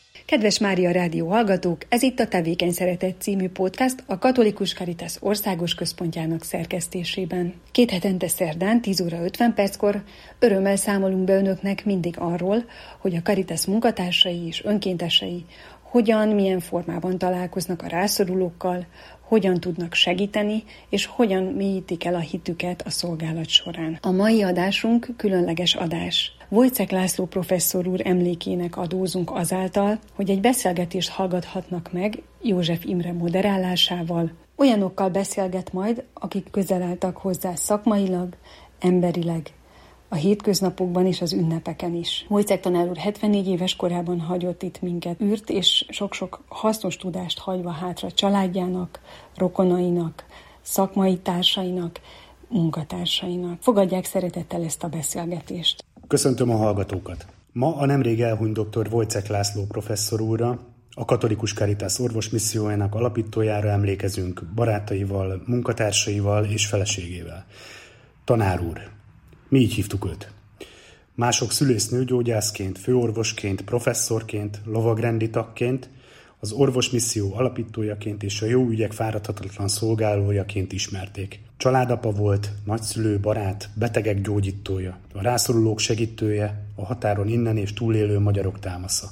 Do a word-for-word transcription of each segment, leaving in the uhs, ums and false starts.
Kedves Mária Rádió hallgatók, ez itt a Tevékeny Szeretet című podcast a Katolikus Caritas Országos Központjának szerkesztésében. Két hetente szerdán tíz óra ötven perckor örömmel számolunk be önöknek mindig arról, hogy a Caritas munkatársai és önkéntesei hogyan, milyen formában találkoznak a rászorulókkal, hogyan tudnak segíteni, és hogyan mélyítik el a hitüket a szolgálat során. A mai adásunk különleges adás. Wojciech László professzor úr emlékének adózunk azáltal, hogy egy beszélgetést hallgathatnak meg József Imre moderálásával. Olyanokkal beszélget majd, akik közel álltak hozzá szakmailag, emberileg, a hétköznapokban és az ünnepeken is. Wojciech tanár úr hetvennégy éves korában hagyott itt minket űrt, és sok-sok hasznos tudást hagyva hátra családjának, rokonainak, szakmai társainak, munkatársainak. Fogadják szeretettel ezt a beszélgetést. Köszöntöm a hallgatókat! Ma a nemrég elhunyt dr. Wojciech László professzor úrra, a Katolikus Caritas orvosmissziójának alapítójára emlékezünk barátaival, munkatársaival és feleségével. Tanár úr, mi így hívtuk őt. Mások szülésznőgyógyászként, főorvosként, professzorként, lovagrendi tagként, az orvosmisszió alapítójaként és a jó ügyek fáradhatatlan szolgálójaként ismerték. Családapa volt, nagyszülő, barát, betegek gyógyítója, a rászorulók segítője, a határon innen és túlélő magyarok támasza.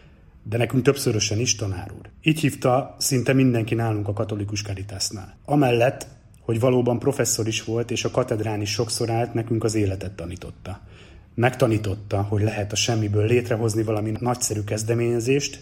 De nekünk többszörösen is tanár úr. Így hívta szinte mindenki nálunk a Katolikus Caritasnál. Amellett, hogy valóban professzor is volt, és a katedrán is sokszor állt, nekünk az életet tanította. Megtanította, hogy lehet a semmiből létrehozni valami nagyszerű kezdeményezést,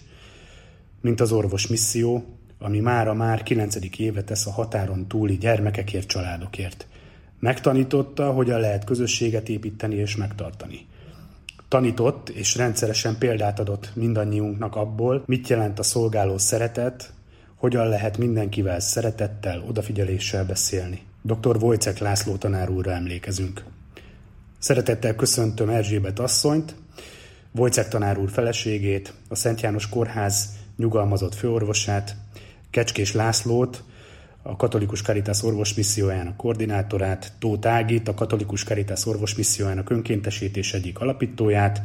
mint az orvosmisszió, ami mára már kilencedik éve tesz a határon túli gyermekekért, családokért. Megtanította, hogyan lehet közösséget építeni és megtartani. Tanított és rendszeresen példát adott mindannyiunknak abból, mit jelent a szolgáló szeretet, hogyan lehet mindenkivel szeretettel, odafigyeléssel beszélni. doktor Wojciech László tanár úrra emlékezünk. Szeretettel köszöntöm Erzsébet asszonyt, Wojciech tanár úr feleségét, a Szent János Kórház nyugalmazott főorvosát, Kecskés Lászlót, a Katolikus Caritas orvosmissziójának koordinátorát, Tóth Ágit, a Katolikus Caritas orvosmissziójának önkéntesét és egyik alapítóját,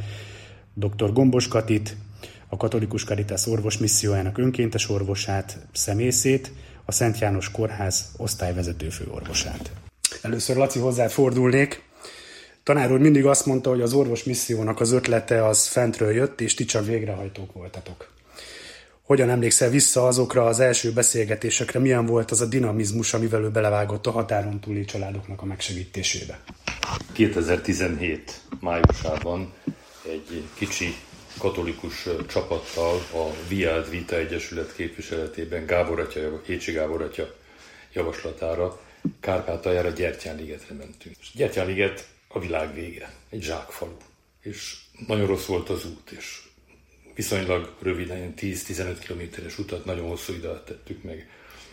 dr. Gombos Katit, a Katolikus Caritas orvosmissziójának önkéntes orvosát, szemészét, a Szent János Kórház osztályvezető főorvosát. Először Laci hozzád fordulnék. Tanár úr mindig azt mondta, hogy az orvosmissziónak az ötlete az fentről jött, és ti csak végrehajtók voltatok. Hogyan emlékszel vissza azokra az első beszélgetésekre, milyen volt az a dinamizmus, amivel ő belevágott a határon túli családoknak a megsegítésébe? kétezer-tizenhét májusában egy kicsi katolikus csapattal a Via ad Vita Egyesület képviseletében Gábor atya, Écsi Gábor atya javaslatára Kárpátaljára, Gyertyánligetre mentünk. És Gyertyánliget a világ vége, egy zsákfalu, és nagyon rossz volt az út, és viszonylag röviden, tíz-tizenöt kilométeres utat nagyon hosszú idő alatt tettük meg.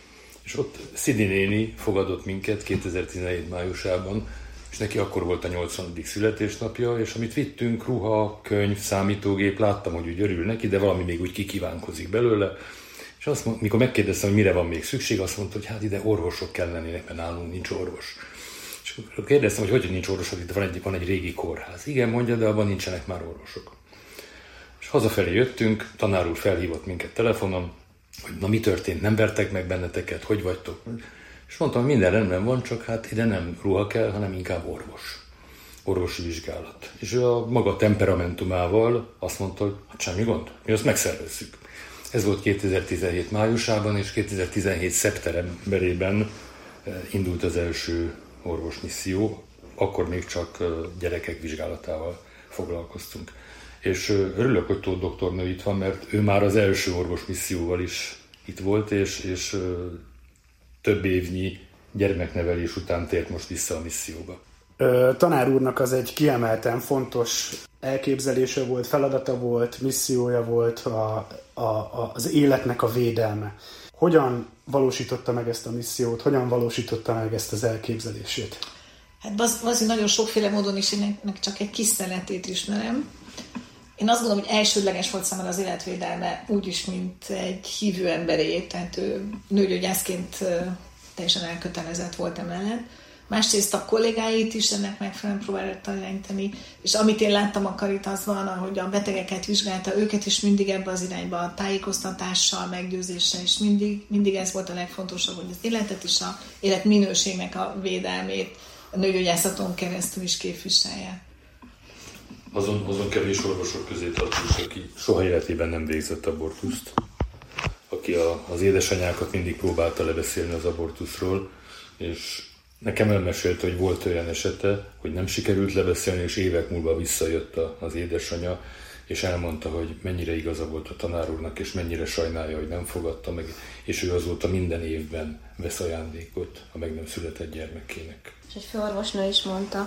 És ott Szidi néni fogadott minket kétezer-tizenhét májusában, és neki akkor volt a nyolcvanadik születésnapja, és amit vittünk, ruha, könyv, számítógép, láttam, hogy úgy örül neki, de valami még úgy kikívánkozik belőle. És azt mondta, mikor megkérdeztem, hogy mire van még szükség, azt mondta, hogy hát ide orvosok kellenének, mert nálunk nincs orvos. És akkor kérdeztem, hogy hogy nincs orvosok, itt van egy, van egy régi kórház. Igen, mondja, de abban nincsenek már orvosok. És hazafelé jöttünk, tanár úr felhívott minket telefonon, hogy na mi történt, nem vertek meg benneteket, hogy vagytok? És mondtam, hogy minden rendben van, csak hát ide nem ruha kell, hanem inkább orvos. Orvosi vizsgálat. És ő a maga temperamentumával azt mondta, hogy hát semmi gond, mi azt megszervezzük. Ez volt kétezer-tizenhét májusában, és kétezer-tizenhét szeptemberében indult az első orvosmisszió, akkor még csak gyerekek vizsgálatával foglalkoztunk. És örülök, hogy Tóth doktornő itt van, mert ő már az első orvosmisszióval is itt volt, és, és több évnyi gyermeknevelés után tért most vissza a misszióba. Tanár úrnak az egy kiemelten fontos elképzelése volt, feladata volt, missziója volt a, a, a, az életnek a védelme. Hogyan valósította meg ezt a missziót, hogyan valósította meg ezt az elképzelését? Hát azért nagyon sokféle módon is én ennek csak egy kis szeletét ismerem. Én azt gondolom, hogy elsődleges volt számára az életvédelme úgyis, mint egy hívő emberé, tehát ő nőgyógyászként teljesen elkötelezett volt emellett. másrészt a kollégáit is ennek megfelelően próbálta irányítani, és amit én láttam a Caritasban, ahogy a betegeket vizsgálta, őket is mindig ebbe az irányba a tájékoztatással, meggyőzéssel, és mindig, mindig ez volt a legfontosabb, hogy az életet és a életminőségnek a védelmét a nőgyógyászaton keresztül is képviselje. Azon, azon kevés orvosok közé tartozik, aki soha életében nem végzett abortuszt, aki a, az édesanyákat mindig próbálta lebeszélni az abortuszról, és nekem elmesélte, hogy volt olyan esete, hogy nem sikerült lebeszélni, és évek múlva visszajött az édesanyja, és elmondta, hogy mennyire igaza volt a tanár úrnak, és mennyire sajnálja, hogy nem fogadta meg, és ő azóta minden évben vesz ajándékot a meg nem született gyermekének. És egy főorvosnő is mondta,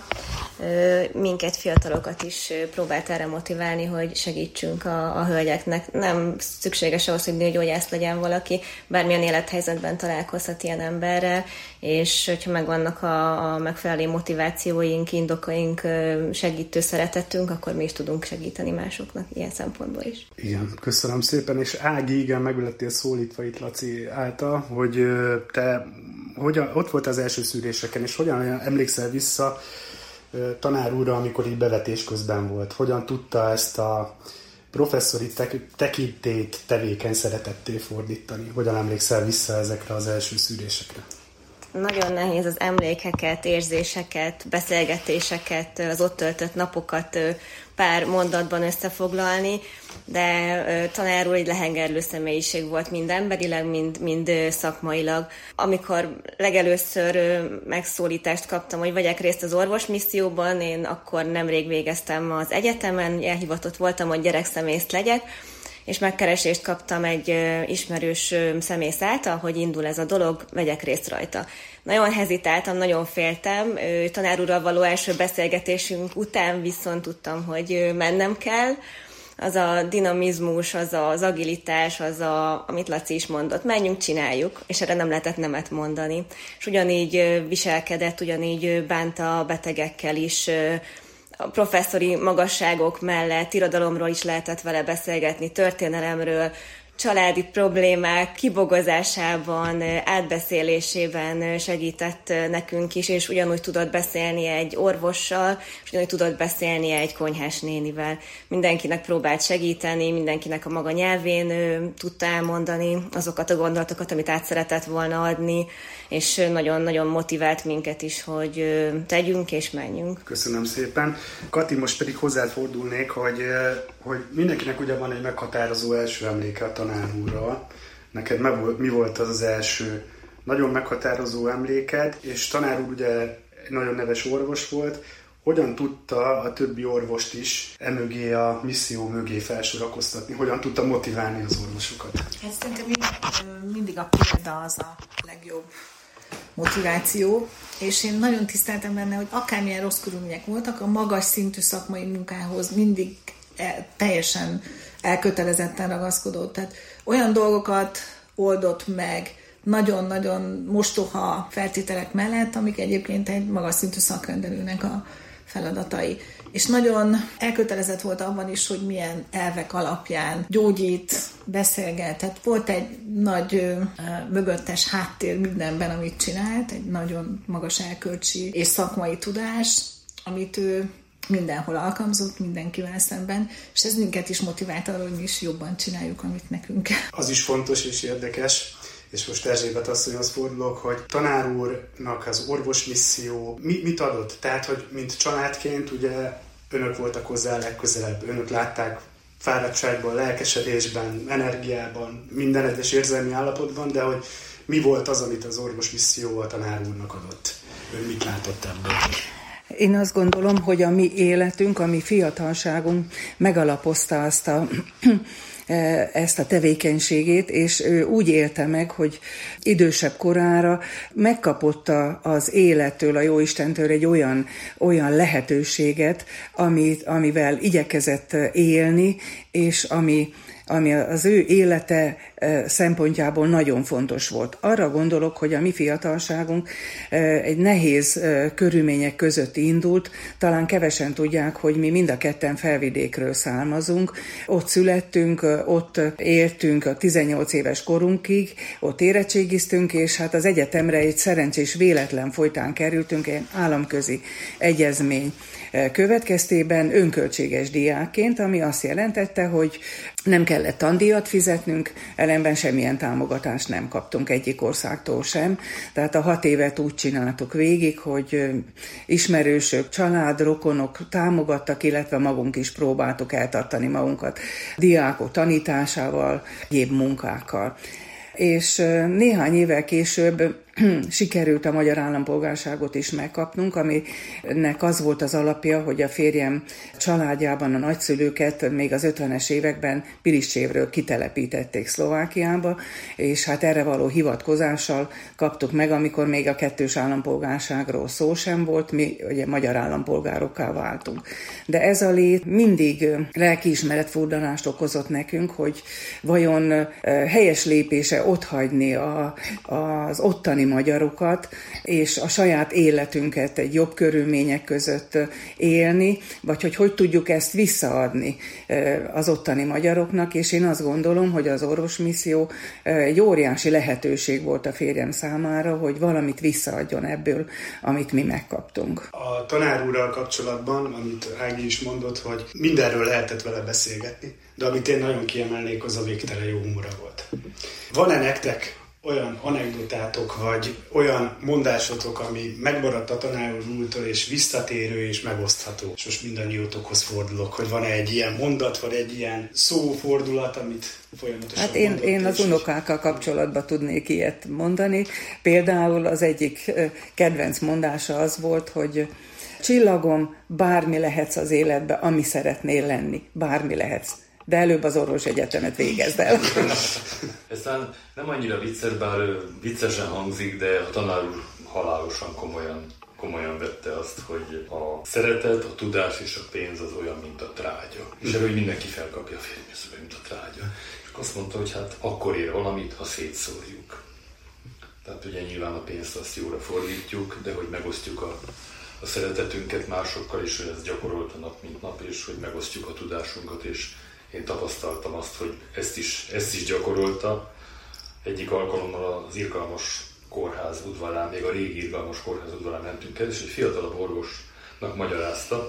minket fiatalokat is próbált erre motiválni, hogy segítsünk a, a hölgyeknek. Nem szükséges ahhoz, hogy nőgyógyász legyen valaki, bármilyen élethelyzetben találkozhat ilyen emberrel, és hogyha megvannak a, a megfelelő motivációink, indokaink, segítő szeretetünk, akkor mi is tudunk segíteni másoknak ilyen szempontból is. Igen, köszönöm szépen, és Ági, igen, megülettél szólítva itt Laci által, hogy te hogyan, ott volt az első szűréseken, és hogyan emlékszel vissza tanár úrra, amikor így bevetés közben volt? Hogyan tudta ezt a professzori tekintélyt tevékeny szeretetté fordítani? Hogyan emlékszel vissza ezekre az első szűrésekre? Nagyon nehéz az emlékeket, érzéseket, beszélgetéseket, az ott töltött napokat pár mondatban összefoglalni, de tanár úr egy lehengerlő személyiség volt mind emberileg, mind, mind szakmailag. Amikor legelőször megszólítást kaptam, hogy vegyek részt az orvosmisszióban, én akkor nemrég végeztem az egyetemen, elhivatott voltam, hogy gyerekszemész legyek, és megkeresést kaptam egy ismerős szemész által, hogy indul ez a dolog, vegyek részt rajta. Nagyon hezitáltam, nagyon féltem, tanár úrral való első beszélgetésünk után viszont tudtam, hogy mennem kell. Az a dinamizmus, az az agilitás, az a, amit Laci is mondott, menjünk, csináljuk, és erre nem lehetett nemet mondani. És ugyanígy viselkedett, ugyanígy bánta a betegekkel is, a professzori magasságok mellett irodalomról is lehetett vele beszélgetni, történelemről, családi problémák kibogozásában, átbeszélésében segített nekünk is, és ugyanúgy tudott beszélni egy orvossal, és ugyanúgy tudott beszélni egy konyhás nénivel. Mindenkinek próbált segíteni, mindenkinek a maga nyelvén tudta elmondani azokat a gondolatokat, amit át szeretett volna adni, és nagyon-nagyon motivált minket is, hogy tegyünk és menjünk. Köszönöm szépen. Kati, most pedig hozzád fordulnék, hogy, hogy mindenkinek ugye van egy meghatározó első emléke a tanár úrral. Neked mi volt az az első nagyon meghatározó emléked, és tanár úr ugye egy nagyon neves orvos volt. Hogyan tudta a többi orvost is emögé a misszió mögé felsorakoztatni? Hogyan tudta motiválni az orvosokat? Hát szerintem mindig a példa az a legjobb motiváció, és én nagyon tiszteltem benne, hogy akármilyen rossz körülmények voltak, a magas szintű szakmai munkához mindig el, teljesen elkötelezetten ragaszkodott. Tehát olyan dolgokat oldott meg nagyon-nagyon mostoha feltételek mellett, amik egyébként egy magas szintű szakrendelőnek a feladatai. És nagyon elkötelezett volt abban is, hogy milyen elvek alapján gyógyít, beszélget. Tehát volt egy nagy ö, mögöttes háttér mindenben, amit csinált, egy nagyon magas elkölcsi és szakmai tudás, amit ő mindenhol alkalmazott, mindenkivel szemben, és ez minket is motivált arra, hogy mi is jobban csináljuk, amit nekünk kell. Az is fontos és érdekes, és most Erzsébet asszonyhoz fordulok, hogy tanár úrnak az orvosmisszió mi, mit adott? Tehát, hogy mint családként ugye önök voltak hozzá legközelebb, önök látták fáradtságban, lelkesedésben, energiában, minden egyes érzelmi állapotban, de hogy mi volt az, amit az orvosmisszió a tanár úrnak adott? Ön mit látott ebből? Én azt gondolom, hogy a mi életünk, a mi fiatalságunk megalapozta azt a ezt a tevékenységét, és ő úgy élte meg, hogy idősebb korára megkapott az élettől, a Jóistentől egy olyan, olyan lehetőséget, amit, amivel igyekezett élni, és ami ami az ő élete szempontjából nagyon fontos volt. Arra gondolok, hogy a mi fiatalságunk egy nehéz körülmények között indult, talán kevesen tudják, hogy mi mind a ketten Felvidékről származunk, ott születtünk, ott éltünk a tizennyolc éves korunkig, ott érettségiztünk, és hát az egyetemre egy szerencsés véletlen folytán kerültünk, egy államközi egyezmény következtében önköltséges diákként, ami azt jelentette, hogy nem kellett tandíjat fizetnünk, ellenben semmilyen támogatást nem kaptunk egyik országtól sem. Tehát a hat évet úgy csináltuk végig, hogy ismerősök, család, rokonok támogattak, illetve magunk is próbáltuk eltartani magunkat diákok tanításával, egyéb munkákkal. És néhány évvel később sikerült a magyar állampolgárságot is megkapnunk, aminek az volt az alapja, hogy a férjem családjában a nagyszülőket még az ötvenes években Piliscsévről kitelepítették Szlovákiába, és hát erre való hivatkozással kaptuk meg, amikor még a kettős állampolgárságról szó sem volt, mi ugye magyar állampolgárokká váltunk. De ez a lét mindig lelkiismeretfurdalást okozott nekünk, hogy vajon helyes lépése otthagyni a, az ottani magyarokat, és a saját életünket egy jobb körülmények között élni, vagy hogy hogy tudjuk ezt visszaadni az ottani magyaroknak, és én azt gondolom, hogy az orvosmisszió egy óriási lehetőség volt a férjem számára, hogy valamit visszaadjon ebből, amit mi megkaptunk. A tanár úrral kapcsolatban, amit Ági is mondott, hogy mindenről lehetett vele beszélgetni, de amit én nagyon kiemelnék, az a végtelen jó humora volt. Van-e nektek olyan anekdotátok, vagy olyan mondásotok, ami megmaradt a tanár úrtól, és visszatérő és megosztható? És most mindannyiótokhoz fordulok, hogy van-e egy ilyen mondat, vagy egy ilyen szófordulat, amit folyamatosan Hát én, én az unokákkal kapcsolatban tudnék ilyet mondani. Például az egyik kedvenc mondása az volt, hogy csillagom, bármi lehetsz az életben, ami szeretnél lenni. Bármi lehetsz. De előbb az orvosegyetemet végezd el. Aztán nem annyira vicces, bár viccesen hangzik, de a tanár úr halálosan komolyan, komolyan vette azt, hogy a szeretet, a tudás és a pénz az olyan, mint a trágya. És erről mindenki felkapja a férjműszöbe, mint a trágya. És azt mondta, hogy hát akkor ér valamit, ha szétszórjuk. Tehát ugye nyilván a pénzt azt jóra fordítjuk, de hogy megosztjuk a, a szeretetünket másokkal, és hogy ez gyakorolta nap mint nap, és hogy megosztjuk a tudásunkat, és én tapasztaltam azt, hogy ezt is, ezt is gyakorolta. Egyik alkalommal az Irgalmas kórház udvarán, még a régi Irgalmas kórház udvarán mentünk el, és egy fiatalabb orvosnak magyarázta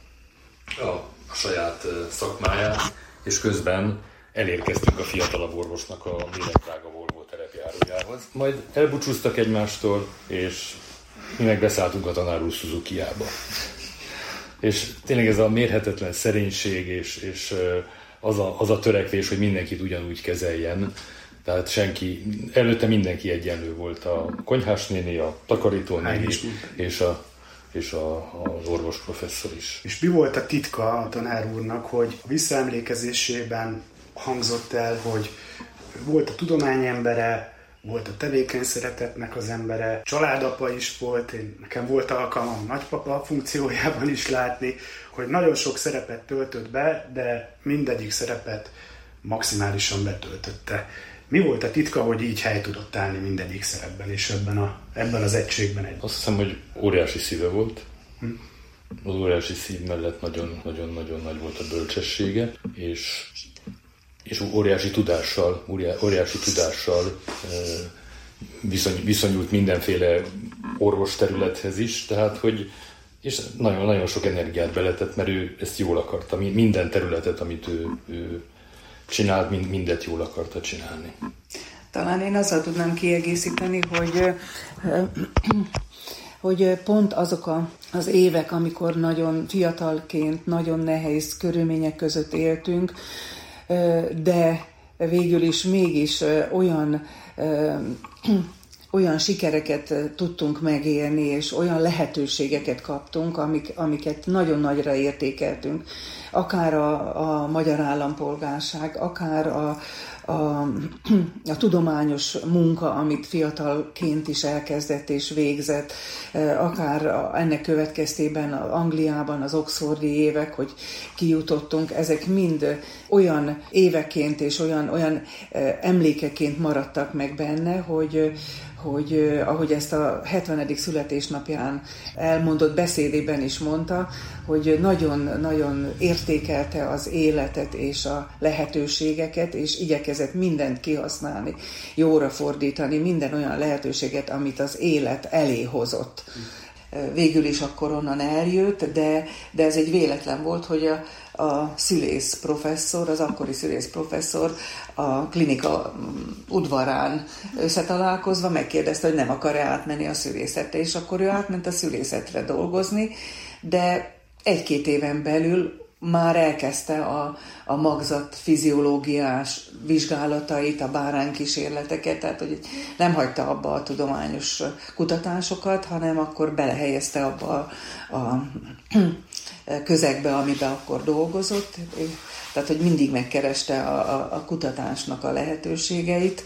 a, a saját szakmáját, és közben elérkeztünk a fiatalabb orvosnak a méregdrága Volvo terepjárójához. Majd elbúcsúztak egymástól, és mi meg beszálltunk a tanár úr Suzukiába. És tényleg ez a mérhetetlen szerénység, és, és az, a, az a törekvés, hogy mindenkit ugyanúgy kezeljen. Tehát senki, előtte mindenki egyenlő volt, a konyhásnéni, a takarítónéni, és, a, és a, az orvos professzor is. És mi volt a titka a tanár úrnak, hogy a visszaemlékezésében hangzott el, hogy volt a tudomány embere, volt a tevékeny szeretetnek az embere, családapa is volt, én, nekem volt alkalmam nagypapa funkciójában is látni, hogy nagyon sok szerepet töltött be, de mindegyik szerepet maximálisan betöltötte. Mi volt a titka, hogy így hely tudott állni mindegyik szerepben, és ebben, a, ebben az egységben? Egy... Azt hiszem, hogy óriási szíve volt. Hm? Az óriási szív mellett nagyon-nagyon nagy volt a bölcsessége, és és óriási tudással, óriási tudással viszony, viszonyult mindenféle orvosterülethez is, tehát hogy és nagyon-nagyon sok energiát beletett, mert ő ezt jól akarta, minden területet, amit ő, ő csinált, mind, mindet jól akarta csinálni. Talán én azzal tudnám kiegészíteni, hogy hogy pont azok a, az évek, amikor nagyon fiatalként, nagyon nehéz körülmények között éltünk, de végül is mégis olyan olyan sikereket tudtunk megélni, és olyan lehetőségeket kaptunk, amik, amiket nagyon nagyra értékeltünk. Akár a, a magyar állampolgárság, akár a, a, a tudományos munka, amit fiatalként is elkezdett és végzett, akár ennek következtében Angliában az oxfordi évek, hogy kijutottunk, ezek mind olyan éveként és olyan, olyan emlékeként maradtak meg benne, hogy hogy ahogy ezt a hetvenedik születésnapján elmondott beszédében is mondta, hogy nagyon-nagyon értékelte az életet és a lehetőségeket, és igyekezett mindent kihasználni, jóra fordítani, minden olyan lehetőséget, amit az élet elé hozott. Végül is akkor onnan eljött, de, de ez egy véletlen volt, hogy a, a szülész professzor, az akkori szülész professzor a klinika udvarán összetalálkozva megkérdezte, hogy nem akar-e átmenni a szülészetre, és akkor ő átment a szülészetre dolgozni, de egy-két éven belül már elkezdte a, a magzat fiziológiás vizsgálatait, a báránykísérleteket, tehát hogy nem hagyta abba a tudományos kutatásokat, hanem akkor belehelyezte abba a, a közegbe, amiben akkor dolgozott. Tehát, hogy mindig megkereste a, a, a kutatásnak a lehetőségeit,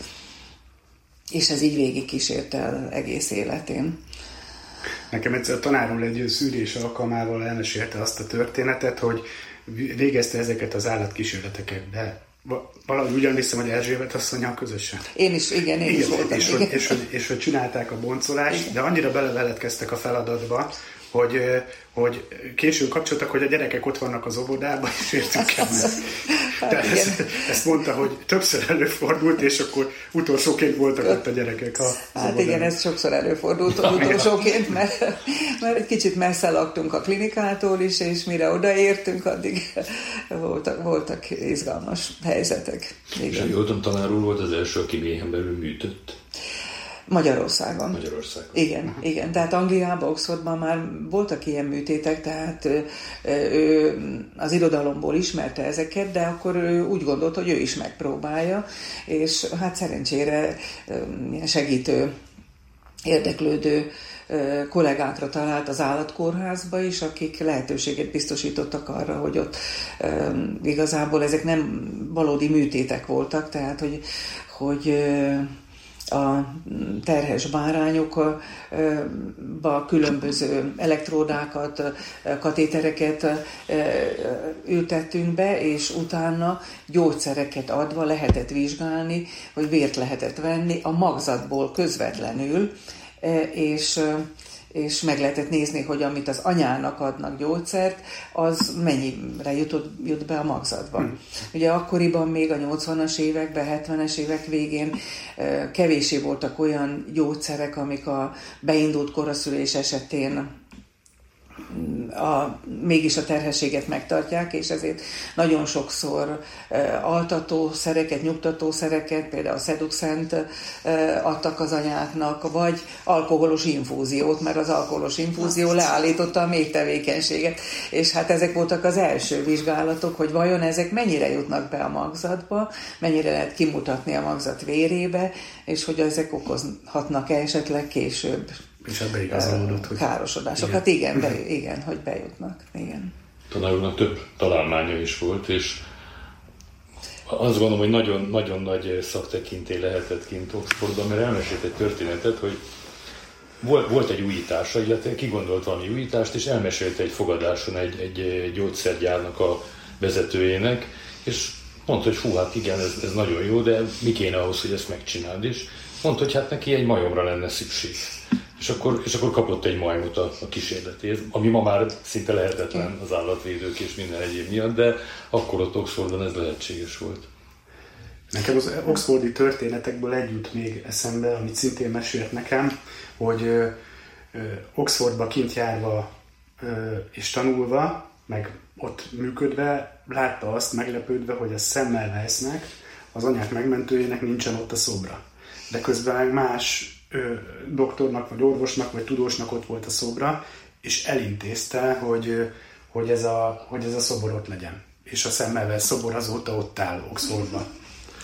és ez így végig kísérte el egész életén. Nekem egyszer a tanár úr egy szűrés alkalmával elmesélte azt a történetet, hogy végezte ezeket az állatkísérleteket, de valahogy ugyan hiszem, hogy Erzsébet asszonnyal közösen. Én is, igen, én igen, is voltam. És, igen. Hogy, és, hogy, és hogy csinálták a boncolást, igen. De annyira beleveledkeztek a feladatba, hogy, hogy később kapcsoltak, hogy a gyerekek ott vannak az óvodában, és értük el meg. Tehát ezt, ezt mondta, hogy többször előfordult, és akkor utolsóként voltak ott a gyerekek. A hát igen, ez sokszor előfordult utolsóként, mert, mert egy kicsit messze laktunk a klinikától is, és mire odaértünk, addig voltak, voltak izgalmas helyzetek. Igen. És jól tudom, tanár úr volt az első, aki méhen belül műtött. Magyarországon. Magyarországon. Igen, uh-huh. igen. Tehát Angliában, Oxfordban már voltak ilyen műtétek, tehát ő az irodalomból ismerte ezeket, de akkor ő úgy gondolt, hogy ő is megpróbálja, és hát szerencsére ilyen segítő, érdeklődő kollégákra talált az állatkórházba is, akik lehetőséget biztosítottak arra, hogy ott igazából ezek nem valódi műtétek voltak, tehát hogy, hogy a terhes bárányokba különböző elektródákat, katétereket ültettünk be, és utána gyógyszereket adva lehetett vizsgálni, vagy vért lehetett venni a magzatból közvetlenül, és és meg lehetett nézni, hogy amit az anyának adnak gyógyszert, az mennyire jutott, jut be a magzatba. Hmm. Ugye akkoriban még a nyolcvanas években, hetvenes évek végén kevéssé voltak olyan gyógyszerek, amik a beindult koraszülés esetén A, mégis a terhességet megtartják, és ezért nagyon sokszor e, altatószereket, nyugtatószereket, például a Seduxent e, adtak az anyáknak, vagy alkoholos infúziót, mert az alkoholos infúzió leállította a méhtevékenységet. És hát ezek voltak az első vizsgálatok, hogy vajon ezek mennyire jutnak be a magzatba, mennyire lehet kimutatni a magzat vérébe, és hogy ezek okozhatnak-e esetleg később és ebbe igazolódott, hogy károsodásokat, igen, igen, be, igen, hogy bejutnak. Igen. Tanár úrnak több találmánya is volt, és azt gondolom, hogy nagyon, nagyon nagy szaktekintély lehetett kint Oxfordban, mert elmesélt egy történetet, hogy volt, volt egy újítása, illetve kigondolt valami újítást, és elmesélte egy fogadáson egy, egy gyógyszergyárnak a vezetőjének, és mondta, hogy hú, hát igen, ez, ez nagyon jó, de mi kéne ahhoz, hogy ezt megcsináld is. Mondta, hogy hát neki egy majomra lenne szükség. És akkor, és akkor kapott egy majmot a, a kísérletéhez, ami ma már szinte lehetetlen az állatvédők és minden egyéb miatt, de akkor ott Oxfordban ez lehetséges volt. Nekem az oxfordi történetekből egy jut még eszembe, amit szintén mesélt nekem, hogy ö, ö, Oxfordba kint járva ö, és tanulva, meg ott működve, látta azt meglepődve, hogy a Samuel Weissnek, az anyák megmentőjének nincsen ott a szobra. De közben más ö, doktornak, vagy orvosnak, vagy tudósnak ott volt a szobra, és elintézte, hogy, hogy, ez, a, hogy ez a szobor ott legyen. És a Samuel Weiss szobor azóta ott áll Oxfordban.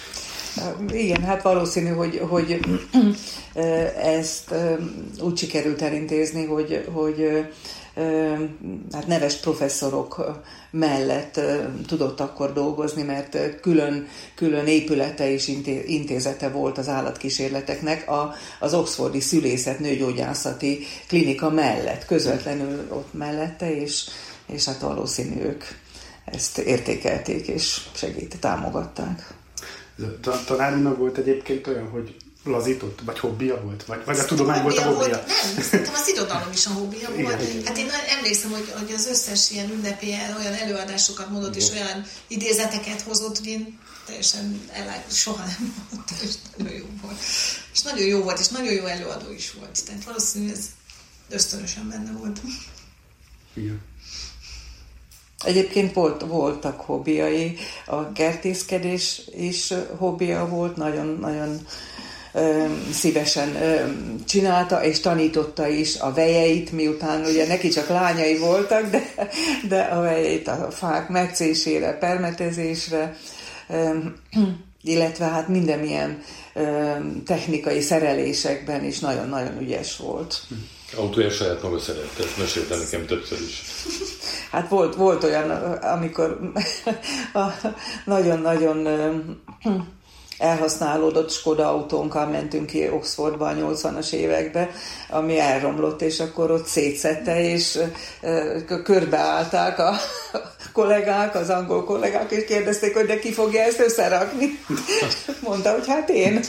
Igen, hát valószínű, hogy, hogy ezt úgy sikerült elintézni, hogy, hogy hát neves professzorok mellett tudott akkor dolgozni, mert külön, külön épülete és intézete volt az állatkísérleteknek a, az Oxfordi Szülészet Nőgyógyászati Klinika mellett, közvetlenül ott mellette, és, és hát valószínű ők ezt értékelték és segít, támogatták. Tanárnak volt egyébként olyan, hogy lazított, vagy hobbija volt? Vagy, vagy a tudomány volt a hobbija? Volt, nem, szerintem az irodalom is a hobbija volt. Igen. Hát én emlékszem, hogy, hogy az összes ilyen ünnepélyen olyan előadásokat mondott, és olyan idézeteket hozott, hogy én teljesen elállt, soha nem mondtam, és nagyon jó volt. És nagyon jó volt, és nagyon jó előadó is volt. Tehát valószínűleg ez ösztönösen benne volt. Igen. Egyébként volt, voltak hobbiai, a kertészkedés is hobbija volt, nagyon-nagyon szívesen csinálta, és tanította is a vejeit, miután ugye neki csak lányai voltak, de, de a vejeit a fák metszésére, permetezésre, illetve hát mindenmilyen technikai szerelésekben is nagyon-nagyon ügyes volt. Autója saját maga szerette, ezt mesélte nekem többször is. Hát volt, volt olyan, amikor nagyon-nagyon elhasználódott Skoda autónkkal mentünk ki Oxfordba a nyolcvanas években, ami elromlott, és akkor ott szétszette, és körbeállták a kollégák, az angol kollégák, és kérdezték, hogy de ki fogja ezt összerakni. Mondta, hogy hát én.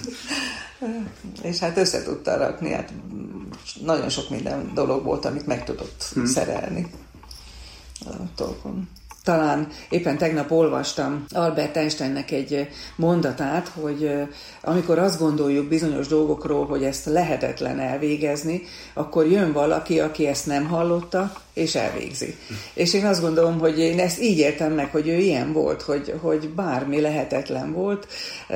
És hát össze tudta rakni, hát nagyon sok minden dolog volt, amit meg tudott hmm. szerelni. Talán éppen tegnap olvastam Albert Einsteinnek egy mondatát, hogy amikor azt gondoljuk bizonyos dolgokról, hogy ezt lehetetlen elvégezni, akkor jön valaki, aki ezt nem hallotta, és elvégzi. És én azt gondolom, hogy én ezt így értem meg, hogy ő ilyen volt, hogy, hogy bármi lehetetlen volt,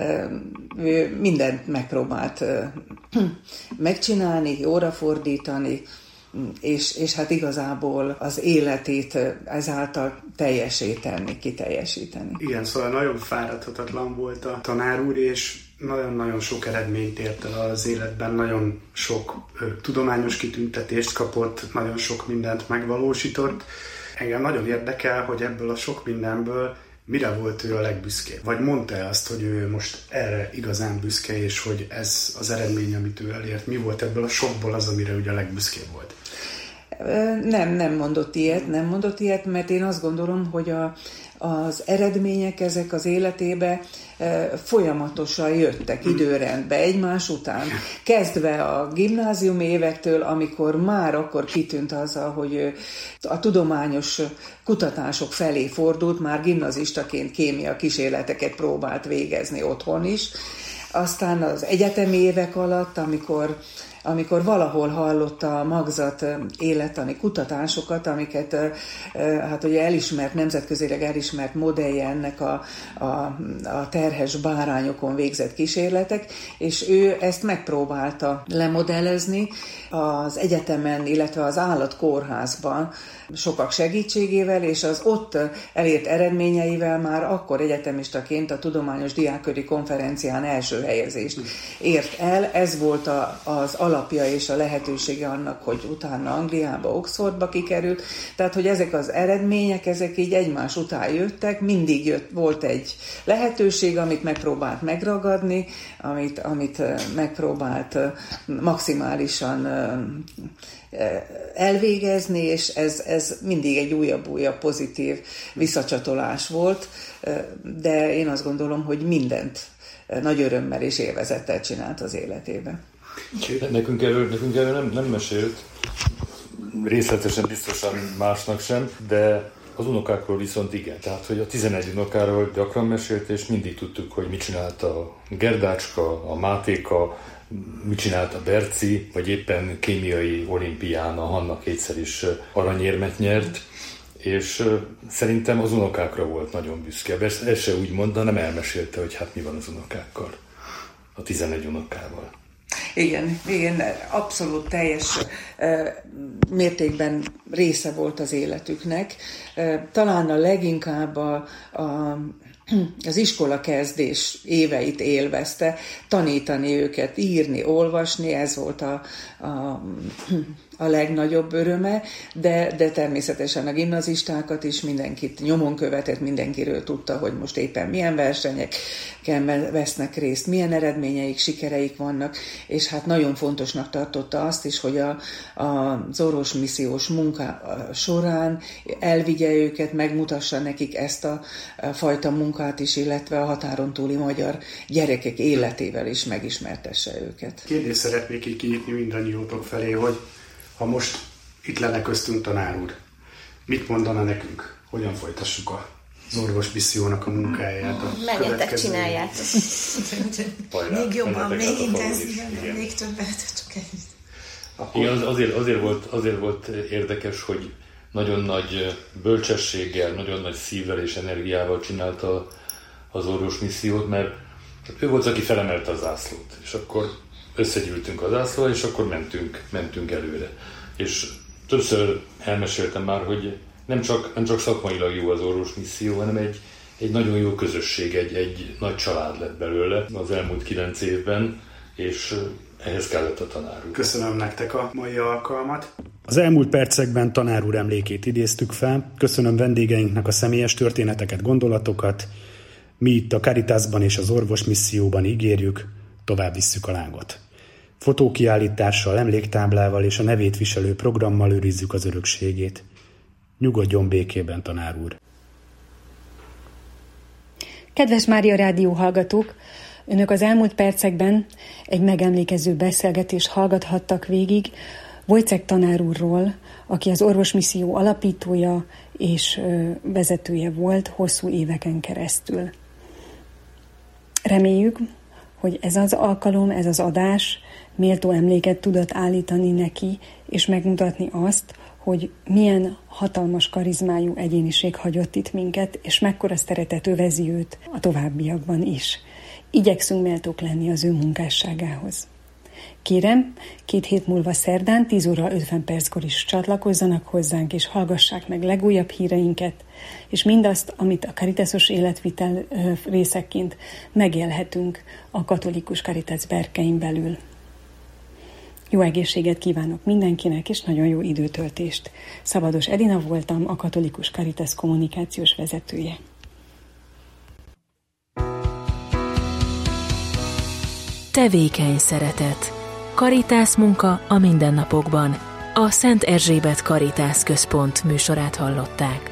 ő mindent megpróbált megcsinálni, jóra fordítani, És, és hát igazából az életét ezáltal teljesé tenni, kiteljesíteni. Igen, szóval nagyon fáradhatatlan volt a tanár úr, és nagyon-nagyon sok eredményt ért el az életben, nagyon sok ö, tudományos kitüntetést kapott, nagyon sok mindent megvalósított. Engem nagyon érdekel, hogy ebből a sok mindenből mire volt ő a legbüszkébb? Vagy mondta-e azt, hogy ő most erre igazán büszke, és hogy ez az eredmény, amit ő elért, mi volt ebből a sokból az, amire ugye a legbüszkébb volt? Nem, nem mondott ilyet, nem mondott ilyet, mert én azt gondolom, hogy a, az eredmények ezek az életébe folyamatosan jöttek időrendbe, egymás után. Kezdve a gimnázium évektől, amikor már akkor kitűnt azzal, hogy a tudományos kutatások felé fordult, már gimnazistaként kémia kísérleteket próbált végezni otthon is. Aztán az egyetemi évek alatt, amikor amikor valahol hallotta a magzat élettani kutatásokat, amiket hát ugye elismert, nemzetközileg elismert modellje ennek a, a, a terhes bárányokon végzett kísérletek, és ő ezt megpróbálta lemodellezni az egyetemen, illetve az állatkórházban sokak segítségével, és az ott elért eredményeivel már akkor egyetemistaként a Tudományos Diákköri Konferencián első helyezést ért el. Ez volt a, az alapja és a lehetősége annak, hogy utána Angliába, Oxfordba kikerült. Tehát, hogy ezek az eredmények, ezek így egymás után jöttek, mindig jött, volt egy lehetőség, amit megpróbált megragadni, amit, amit megpróbált maximálisan elvégezni, és ez, ez mindig egy újabb-újabb pozitív visszacsatolás volt, de én azt gondolom, hogy mindent nagy örömmel és élvezettel csinált az életében. Nekünk erről, nekünk erről nem, nem mesélt, részletesen biztosan másnak sem, de az unokákról viszont igen. Tehát, hogy a tizenegy unokáról gyakran mesélt, és mindig tudtuk, hogy mit csinált a Gerdácska, a Mátéka, mit csinált a Berci, vagy éppen kémiai olimpián a Hanna kétszer is aranyérmet nyert, és szerintem az unokákra volt nagyon büszke. Ezt, ezt se úgy mondta, nem elmesélte, hogy hát mi van az unokákkal, a tizenegy unokával. Igen, igen, abszolút teljes mértékben része volt az életüknek. Talán a leginkább a, a az iskola kezdés éveit élvezte, tanítani őket, írni, olvasni, ez volt a, a, a legnagyobb öröme, de, de természetesen a gimnazistákat is mindenkit nyomon követett, mindenkiről tudta, hogy most éppen milyen versenyeken vesznek részt, milyen eredményeik, sikereik vannak, és hát nagyon fontosnak tartotta azt is, hogy a, a, az orvosmissziós munka során elvigye őket, megmutassa nekik ezt a, a fajta munkát is, illetve a határon túli magyar gyerekek életével is megismertesse őket. Kérdést szeretnék így kinyitni mindannyiótok felé, hogy ha most itt lenne köztünk tanár úr, mit mondana nekünk? Hogyan folytassuk az orvosmissziónak a munkáját? A Menjetek, csináljátok. Még jobban, még intenzívebben, még többet, csak ennyit. Akkor... Igen, azért, azért, volt, azért volt érdekes, hogy nagyon nagy bölcsességgel, nagyon nagy szívvel és energiával csinálta az orvosmissziót, mert ő volt, aki felemelte a zászlót, és akkor összegyűltünk a zászlóval, és akkor mentünk, mentünk előre. És többször elmeséltem már, hogy nem csak, nem csak szakmailag jó az orvosmisszió, hanem egy, egy nagyon jó közösség, egy, egy nagy család lett belőle az elmúlt kilenc évben, és ehhez kellett a tanár úr. Köszönöm nektek a mai alkalmat. Az elmúlt percekben tanár úr emlékét idéztük fel. Köszönöm vendégeinknek a személyes történeteket, gondolatokat. Mi itt a Caritasban és az orvosmisszióban ígérjük, tovább visszük a lángot. Fotókiállítással, emléktáblával és a nevét viselő programmal őrizzük az örökségét. Nyugodjon békében, tanár úr! Kedves Mária Rádió hallgatók! Önök az elmúlt percekben egy megemlékező beszélgetést hallgathattak végig Wojciech tanár úrról, aki az orvosmisszió alapítója és vezetője volt hosszú éveken keresztül. Reméljük, hogy ez az alkalom, ez az adás méltó emléket tudott állítani neki, és megmutatni azt, hogy milyen hatalmas karizmájú egyéniség hagyott itt minket, és mekkora szeretet övezi őt a továbbiakban is. Igyekszünk méltók lenni az ő munkásságához. Kérem, két hét múlva szerdán tíz óra ötven perckor is csatlakozzanak hozzánk, és hallgassák meg legújabb híreinket, és mindazt, amit a Caritasos életvitel részeként megélhetünk a katolikus Caritas berkein belül. Jó egészséget kívánok mindenkinek, és nagyon jó időtöltést. Szabados Edina voltam, a Katolikus Caritas kommunikációs vezetője. Tevékeny szeretet. Caritas munka a mindennapokban. A Szent Erzsébet Caritas Központ műsorát hallották.